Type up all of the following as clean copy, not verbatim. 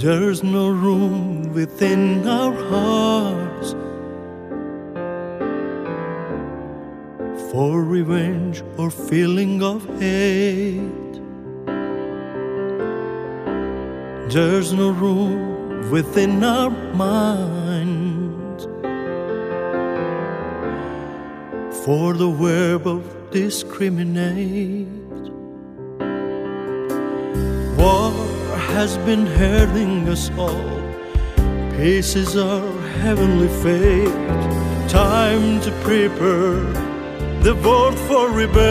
There's no room within our hearts for revenge or feeling of hate. There's no room within our minds for the verb of discriminate. War has been hurting us all. Peace is our heavenly fate. Time to prepare the world for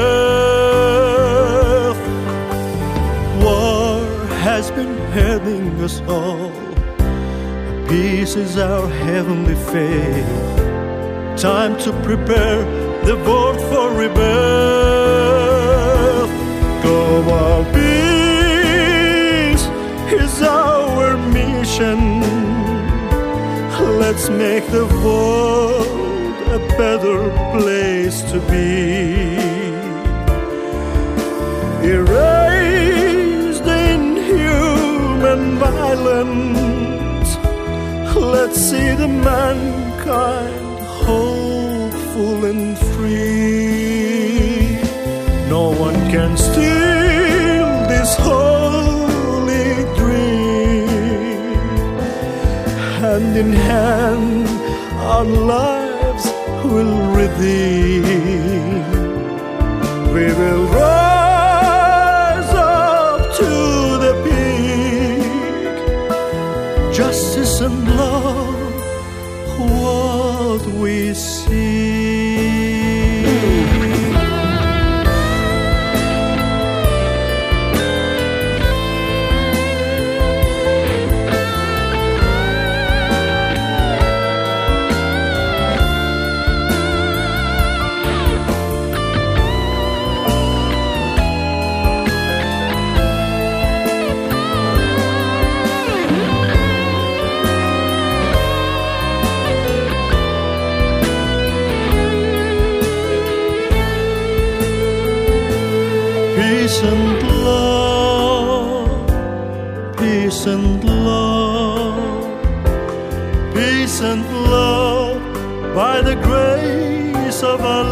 rebirth. War has been hurting us all. Peace is our heavenly fate. Time to prepare the world for rebirth. Global peace is our mission. Let's make the world a better place to be. Erase the inhuman violence. Let's see the mankind hopeful and free. No one can steal this holy dream. Hand in hand, our lives will redeem. We will rise up to the peak. Justice and love, what we see. Peace and love, peace and love, peace and love, by the grace of our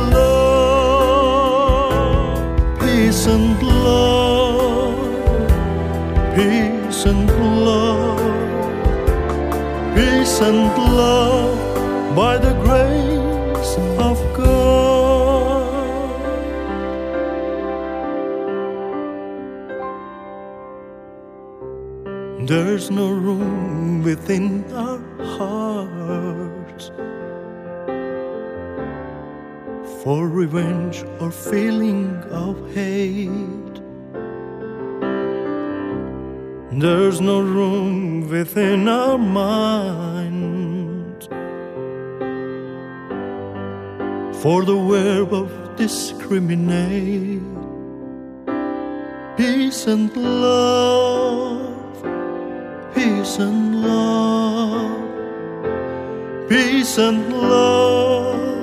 Lord. Peace and love, peace and love, peace and love, by the grace of God. There's no room within our hearts for revenge or feeling of hate. There's no room within our minds for the verb of discriminate. Peace and love, peace and love, peace and love,